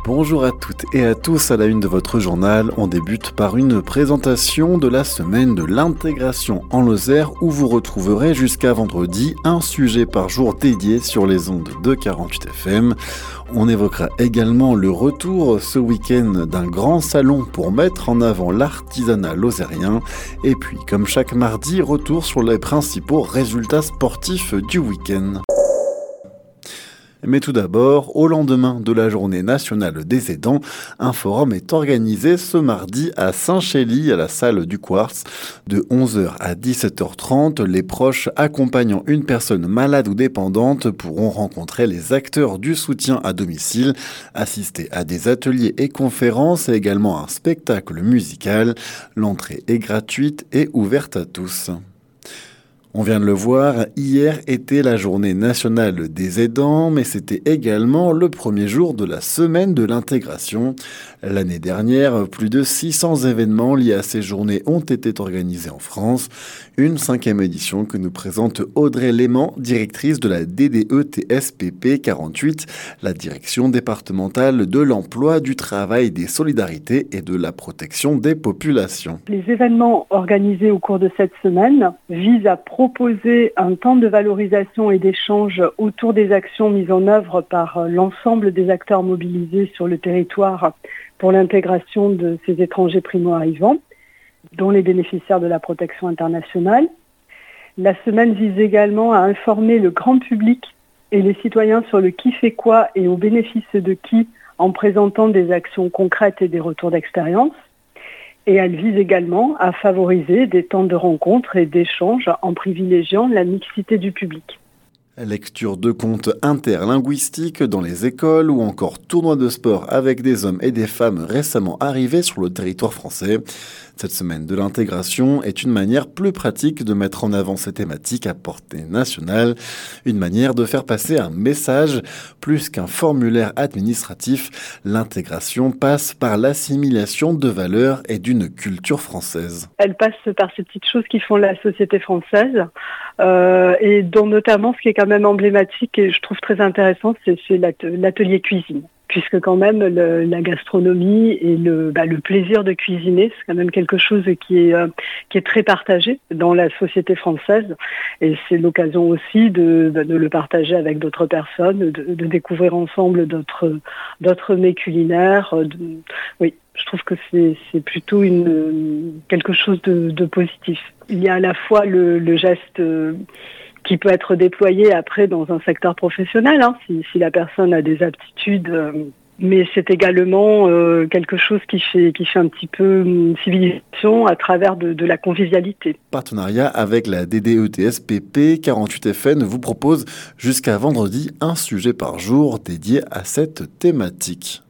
Bonjour à toutes et à tous, à la une de votre journal, on débute par une présentation de la semaine de l'intégration en Lozère où vous retrouverez jusqu'à vendredi un sujet par jour dédié sur les ondes de 48 FM. On évoquera également le retour ce week-end d'un grand salon pour mettre en avant l'artisanat lozérien. Et puis, comme chaque mardi, retour sur les principaux résultats sportifs du week-end. Mais tout d'abord, au lendemain de la journée nationale des aidants, un forum est organisé ce mardi à Saint-Chély, à la salle du Quartz. De 11h à 17h30, les proches accompagnant une personne malade ou dépendante pourront rencontrer les acteurs du soutien à domicile, assister à des ateliers et conférences et également un spectacle musical. L'entrée est gratuite et ouverte à tous. On vient de le voir, hier était la journée nationale des aidants, mais c'était également le premier jour de la semaine de l'intégration. L'année dernière, plus de 600 événements liés à ces journées ont été organisés en France. Une 5e édition que nous présente Audrey Léman, directrice de la DDE-TSPP 48, la direction départementale de l'emploi, du travail, des solidarités et de la protection des populations. Les événements organisés au cours de cette semaine visent à proposer un temps de valorisation et d'échange autour des actions mises en œuvre par l'ensemble des acteurs mobilisés sur le territoire pour l'intégration de ces étrangers primo-arrivants, dont les bénéficiaires de la protection internationale. La semaine vise également à informer le grand public et les citoyens sur le qui fait quoi et au bénéfice de qui en présentant des actions concrètes et des retours d'expérience. Et elle vise également à favoriser des temps de rencontre et d'échange en privilégiant la mixité du public. Lecture de contes interlinguistiques dans les écoles ou encore tournois de sport avec des hommes et des femmes récemment arrivés sur le territoire français. Cette semaine de l'intégration est une manière plus pratique de mettre en avant ces thématiques à portée nationale, une manière de faire passer un message plus qu'un formulaire administratif. L'intégration passe par l'assimilation de valeurs et d'une culture française. Elle passe par ces petites choses qui font la société française et dont notamment ce qui est quand même emblématique et je trouve très intéressant, c'est l'atelier cuisine. Puisque quand même la gastronomie et le plaisir de cuisiner, c'est quand même quelque chose qui est très partagé dans la société française. Et c'est l'occasion aussi de le partager avec d'autres personnes, de découvrir ensemble d'autres mets culinaires. Oui, je trouve que c'est plutôt quelque chose de positif. Il y a à la fois le geste qui peut être déployé après dans un secteur professionnel, si la personne a des aptitudes. Mais c'est également quelque chose qui fait un petit peu civilisation à travers de la convivialité. Partenariat avec la DDE-TSPP 48 FN vous propose jusqu'à vendredi un sujet par jour dédié à cette thématique.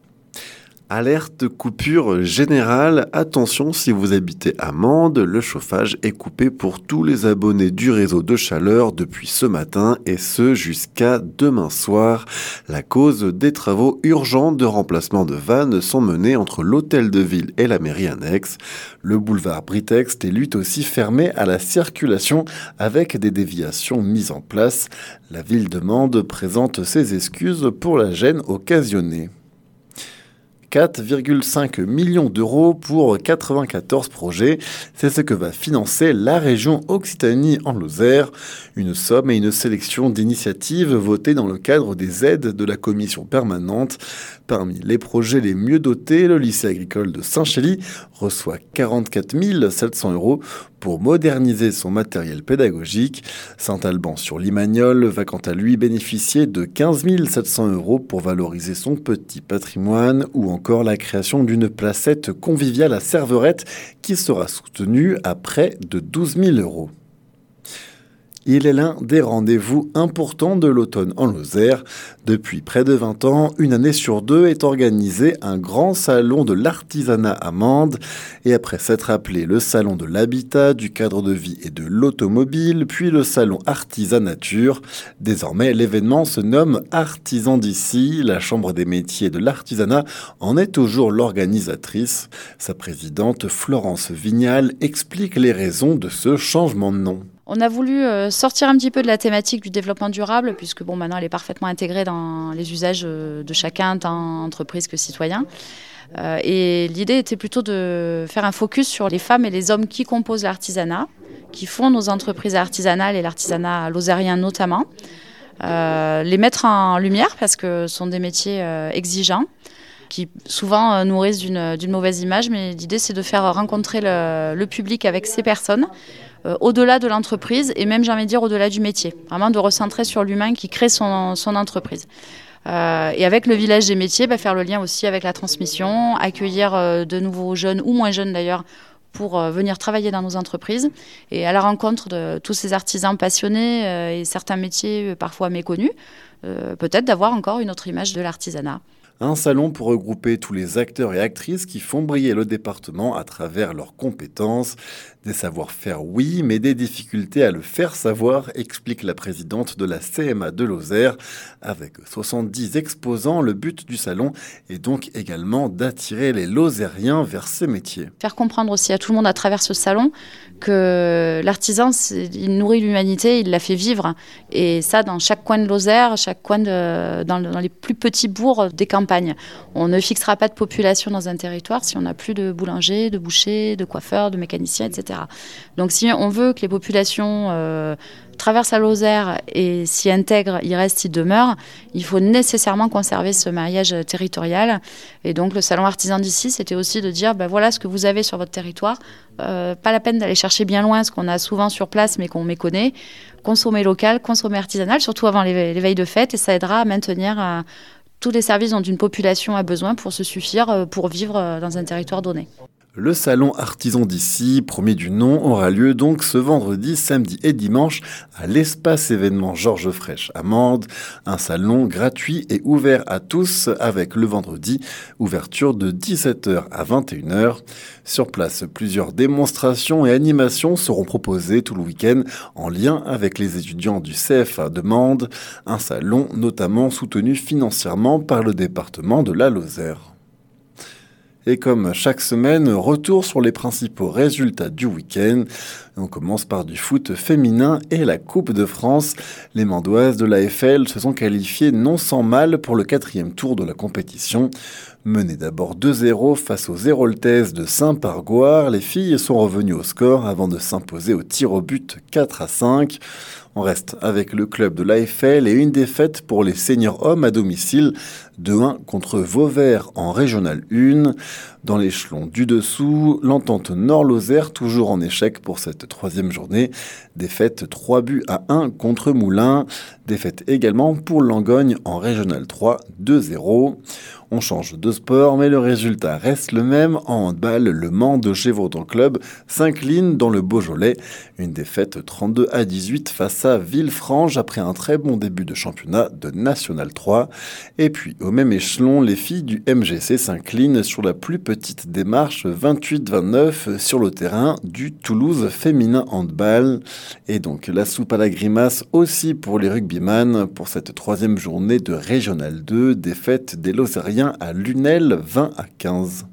Alerte coupure générale. Attention, si vous habitez à Mende, le chauffage est coupé pour tous les abonnés du réseau de chaleur depuis ce matin et ce jusqu'à demain soir. La cause des travaux urgents de remplacement de vannes sont menés entre l'hôtel de ville et la mairie annexe. Le boulevard Britext est lui aussi fermé à la circulation avec des déviations mises en place. La ville de Mende présente ses excuses pour la gêne occasionnée. 4,5 millions d'euros pour 94 projets. C'est ce que va financer la région Occitanie en Lozère. Une somme et une sélection d'initiatives votées dans le cadre des aides de la commission permanente. Parmi les projets les mieux dotés, le lycée agricole de Saint-Chély reçoit 44 700 euros pour moderniser son matériel pédagogique. Saint-Alban-sur-Limagnole va quant à lui bénéficier de 15 700 euros pour valoriser son petit patrimoine ou encore la création d'une placette conviviale à Serverette qui sera soutenue à près de 12 000 euros. Il est l'un des rendez-vous importants de l'automne en Lozère. Depuis près de 20 ans, une année sur deux est organisé un grand salon de l'artisanat à Mende. Et après s'être appelé le salon de l'habitat, du cadre de vie et de l'automobile, puis le salon Artisanature, désormais l'événement se nomme Artisan d'ici. La Chambre des métiers de l'artisanat en est toujours l'organisatrice. Sa présidente Florence Vignal explique les raisons de ce changement de nom. On a voulu sortir un petit peu de la thématique du développement durable, puisque maintenant elle est parfaitement intégrée dans les usages de chacun, tant entreprise que citoyen. Et l'idée était plutôt de faire un focus sur les femmes et les hommes qui composent l'artisanat, qui font nos entreprises artisanales et l'artisanat lozérien notamment. Les mettre en lumière parce que ce sont des métiers exigeants qui souvent nourrissent d'une mauvaise image, mais l'idée c'est de faire rencontrer le public avec ces personnes au-delà de l'entreprise et même j'ai envie de dire au-delà du métier, vraiment de recentrer sur l'humain qui crée son entreprise. Et avec le village des métiers, faire le lien aussi avec la transmission, accueillir de nouveaux jeunes ou moins jeunes d'ailleurs pour venir travailler dans nos entreprises et à la rencontre de tous ces artisans passionnés et certains métiers parfois méconnus, peut-être d'avoir encore une autre image de l'artisanat. Un salon pour regrouper tous les acteurs et actrices qui font briller le département à travers leurs compétences. Des savoir-faire, oui, mais des difficultés à le faire savoir, explique la présidente de la CMA de Lozère. Avec 70 exposants, le but du salon est donc également d'attirer les Lozériens vers ces métiers. Faire comprendre aussi à tout le monde à travers ce salon que l'artisan, il nourrit l'humanité, il la fait vivre. Et ça, dans chaque coin de Lozère, chaque coin dans les plus petits bourgs des campagnes. On ne fixera pas de population dans un territoire si on n'a plus de boulangers, de bouchers, de coiffeurs, de mécaniciens, etc. Donc si on veut que les populations traversent la Lozère et s'y intègrent, y restent, y demeurent, il faut nécessairement conserver ce maillage territorial. Et donc le salon artisan d'ici, c'était aussi de dire, voilà ce que vous avez sur votre territoire. Pas la peine d'aller chercher bien loin ce qu'on a souvent sur place mais qu'on méconnaît. Consommer local, consommer artisanal, surtout avant les veilles de fête, et ça aidera à maintenir tous les services dont une population a besoin pour se suffire, pour vivre dans un territoire donné. Le salon artisan d'ici, premier du nom, aura lieu donc ce vendredi, samedi et dimanche à l'espace événement Georges Frêche à Mende. Un salon gratuit et ouvert à tous avec le vendredi, ouverture de 17h à 21h. Sur place, plusieurs démonstrations et animations seront proposées tout le week-end en lien avec les étudiants du CFA de Mende. Un salon notamment soutenu financièrement par le département de la Lozère. Et comme chaque semaine, retour sur les principaux résultats du week-end. On commence par du foot féminin et la Coupe de France. Les Mendoises de l'AFL se sont qualifiées non sans mal pour le 4e tour de la compétition. Menées d'abord 2-0 face aux Héroltaises de Saint-Pargoire, les filles sont revenues au score avant de s'imposer au tir au but 4-5. On reste avec le club de l'AFL et une défaite pour les seniors hommes à domicile, 2-1 contre Vauvert en Régional 1. Dans l'échelon du dessous, l'entente Nord-Lozère toujours en échec pour cette 3e journée. Défaite 3-1 contre Moulins. Défaite également pour Langogne en Régional 3, 2-0. On change de sport, mais le résultat reste le même. En handball, le Mans de Gévaudan Club s'incline dans le Beaujolais. Une défaite 32-18 face à Villefranche après un très bon début de championnat de National 3. Et puis, au même échelon, les filles du MGC s'inclinent sur la plus petite démarche 28-29 sur le terrain du Toulouse féminin handball. Et donc, la soupe à la grimace aussi pour les rugbyman pour cette 3e journée de Régional 2, défaite des Lozériens à Lunel 20-15.